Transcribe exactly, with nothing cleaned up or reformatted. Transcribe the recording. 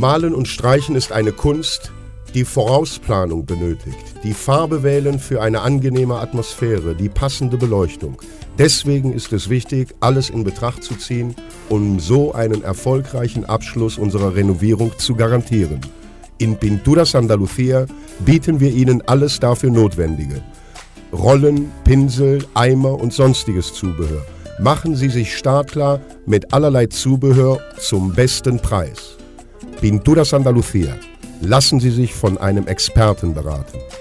Malen und Streichen ist eine Kunst, die Vorausplanung benötigt, die Farbe wählen für eine angenehme Atmosphäre, die passende Beleuchtung. Deswegen ist es wichtig, alles in Betracht zu ziehen, um so einen erfolgreichen Abschluss unserer Renovierung zu garantieren. In Pinturas Andalucía bieten wir Ihnen alles dafür Notwendige. Rollen, Pinsel, Eimer und sonstiges Zubehör. Machen Sie sich startklar mit allerlei Zubehör zum besten Preis. Pinturas Andalucía. Lassen Sie sich von einem Experten beraten.